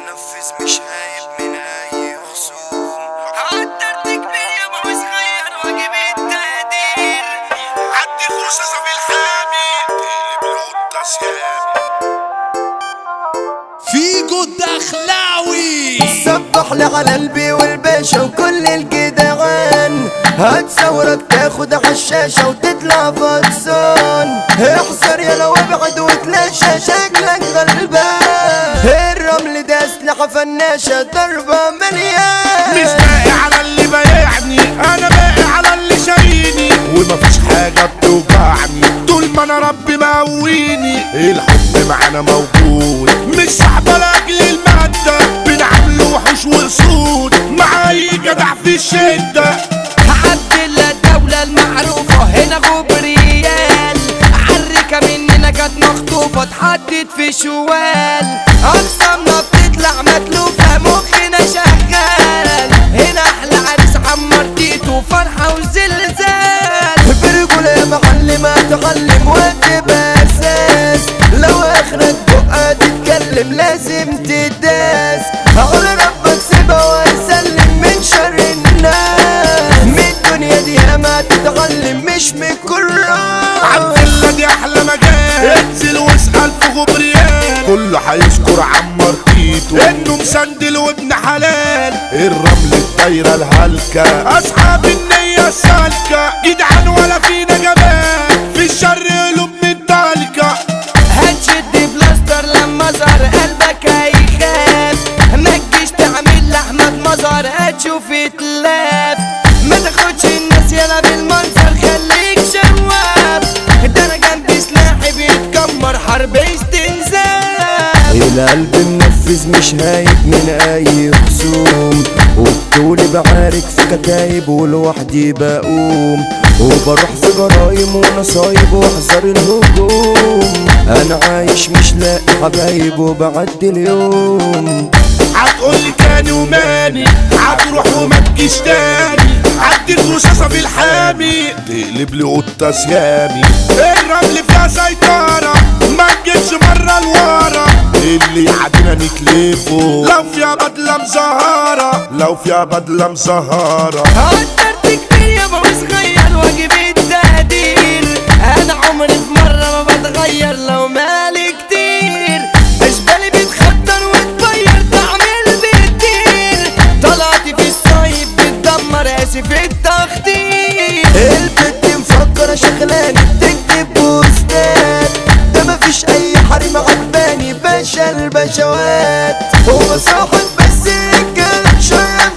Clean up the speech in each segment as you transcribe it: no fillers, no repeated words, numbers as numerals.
منفذ مش هايب من اي خصوم. هقدر كبير يابا وصغير واجيب التقدير. عدي الرصاصة في الحامي تقلب القطة سيامي. فيجو الدخلاوي صبح لي على قلبي والباشا وكل الجدعان، هتصورك تاخد عالشاشة وتطلع فطسان. احذر يا لو ابعد وتلاشى شكلك غلبان. الرمل ده اسلحة فناشة ضربة مليان. مش باقي على اللي بايعني، انا باقي على اللي شاريني، ومفيش حاجة بتوجعني طول ما انا ربي مقويني. الحب معانا موجود، مش صعب لاجل المادة، بنعمل وحوش واسود مع اي جدع في الشدة. عبد الدولة المعروفة هنا غبريال، عركة مننا كانت مخطوفة اتحطت في شوال. أقسامنا بتطلع متلوفة مخنا شغال، هنا أحلى عريس عمرتيته فرحة وزلزال. برجولة يا معلم اتعلم وتبقى اساس، لو اخرك بقى تتكلم لازم تداس. على ربك سيبها وسلم من شر الناس، من الدنيا دي ما تتعلم مش من كرة. عبد الله دي احلى مجال، انزل واسأل في غبريال، كله هيذكر عمر تيتو انه مسندل وابن حلال. الرمل الدايرة الهلكة، اصحاب النية السالكة، جدعان ولا فينا جبان، في الشر قلوب متدالكة. هتشد بلاستر لما ظهر قلبك هيخاف، ما تجيش تعمل لأحمد مظهر هتشوف اتلاف. ما تاخدش الناس يلا بالمنظر خليك شواف، ده انا جنبي سلاحي بيتكمر حرب استنزاف. القلب منفذ مش هايب من اي خصوم، وبطولي بعارك في كتايب ولوحدي بقوم، وبروح في جرايم ونصايب واحذر الهجوم. انا عايش مش لاقي حبايب وبعدي اليوم. هتقولي تاني وماني، هتروح وما تجيش تاني، عدي الرصاصة في الحامي تقلب لي قطة سيامي. الرمل فيها سيطرة، ما تجيبش مرة لورا، اللي يعدينا نتلفه لو فيها بدلة مزهرة، لو فيها بدلة مزهرة. هقدر كبير يابا وصغير واجيب التقدير، انا عمري في مرة ما بتغير لو مالي كتير. اشبالي بتخطر وتغير تعمل بتطير، طلعتي في الصيف بتدمر اسف التخطيط. البت مفكرة شغلاني بتكتب بوستات، ده مفيش اي حريم عجباني باشا البشوات. هو صاحب بس الرجالة شرف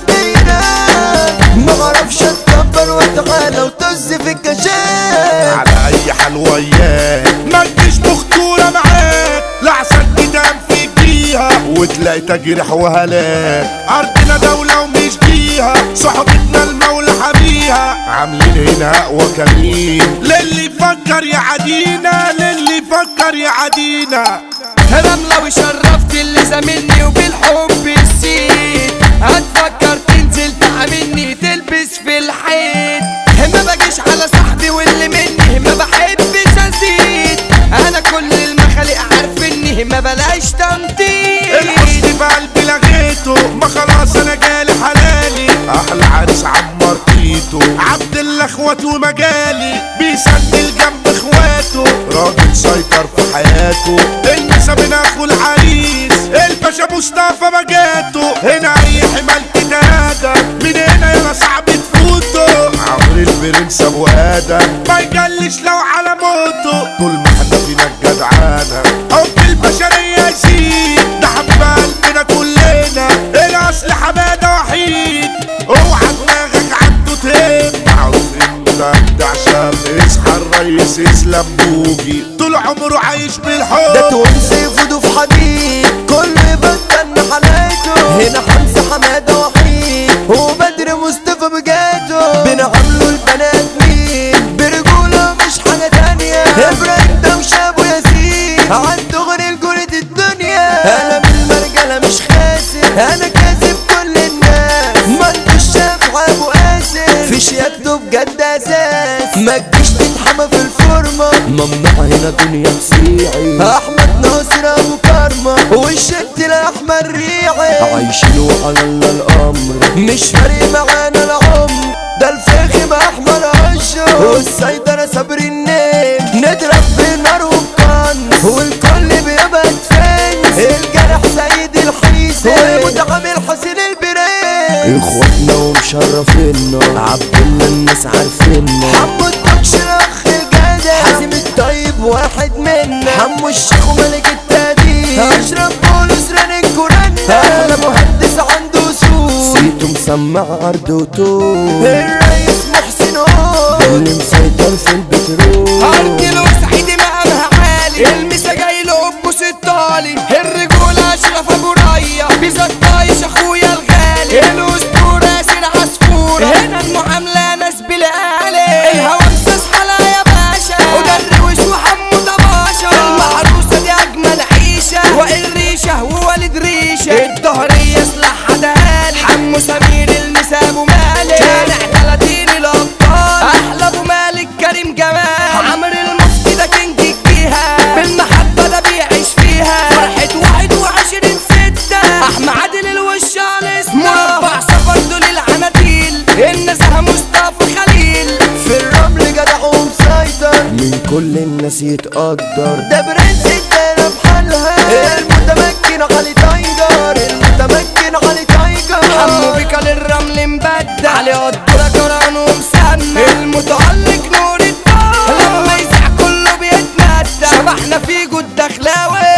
دايرات، معرفش اتكبر واتعالى وطز في الكاشات. على اي حال وياك ما تجيش بخطورة معاك، لحسن قدام في جيها وتلاقي تجريح وهلاك. ارضنا دولة ومش جيها، صحبتنا المولى حميها، عاملين هنا اقوى كمين للي يفكر يعادينا، للي يفكر يعادينا. رملة وشرفت اللي زاملني وبالحب السيد، هتفكر تنزل تعاملني تلبس في الحيط. ما باجيش على صاحبي واللي مني ما بحبش ازيد، انا كل المخالق عارفني ما بلاش تنطيط. الحزن في قلبي لغيته، ما خلاص انا جالي حلالي، احلى عريس عمر تيتو عبد الله اخواته ومجالي، بيسندل جنب اخواته، راجل سيطر في حياته. المسا من اخو العريس الباشا مصطفى مجاته، هنا اي حمال كتادة من هنا يلا صعب تفوته. عمرو البرنس ابو ادم ما يجلش لو على موته، طول ما احنا فينا الجدعانة حب البشرية يزيد، ده حب قلبنا كلنا الاصل حمادة وحيد. اوعى دماغك عنده تهم، معروف انت ابدع شاب، اصحى الريس اسلام بوجي طول عمره عايش بالحب. ده تونسي فودو في حديد كل بستنى حلاته، هنا حمزة حمادة وحيد وبدر مصطفى بجاته. بنعملوا البنات مين برجولة مش حاجة تانية، ابراهيم ده وشابو ياسين عنده غير رجولة الدنيا. انا بالمرجلة مش خاسر، انا كاسب كل الناس، ما انتوش شاف ابو قاسم في شياكته بجد اساس. ما تجيش تتحمى في الفورمة، ممنوع هنا دنيا تسيعي. احمد ناصر ابو كارما والشت احمد ريعي عايشين وعلى الله الامر مش فارق معانا العمر ده الفخم احمد عشر والسيطرة صبر النيم نضرب بالنار والقن والكل بيبقى فين الجرح سيد الحيسي والمتعامل حسين البريد اخواتنا ومشرفينا عبد الله الناس عارفيننا حمو الدكش الاخ الجدع حازم الطيب واحد منا حمو الشيخ وملك التقدير اشرف بولس رن الكورانا احلى مهندس عنده سوق صيته مسمع عرض وطول الرئيس محسن اللي مسيطر في البترول ارجل وسعيد مقامها عالي المسا جاي له ابو ستالي الرجولة اشرف ابو ريا بيزات طايش اخويا الغالي الاسطورة ياسين عصفورة هنا المعاملة ناس بالقالي الهوامسس حلا يا باشا وده الروش وحمو طباشا المحروسة دي اجمل عيشة وائل ريشة ووالد ريشة الظهرية سلاح حداني حمو سمير المسا ابو مالك شارع 30 الابطال احلى ابو مالك كريم جمال عمرو المفتي ده كينج الجيهة بالمحبة ده بيعيش فيها فرحة 21/6 احمد عادل الوش على اسمه مربع سفر دول العناتيل النزهة مصطفى خليل في الرمل جدع ومسيطر من كل الناس يتقدر ده برنس الدنيا بحالها المتمكن علي تايجر المتمكن علي تايجر حمو بيكا للرمل مبدع علي قدرة كران ومسنة المتألق نور الدار لما يزع كله بيتندع شبحنا في جود دخلاوي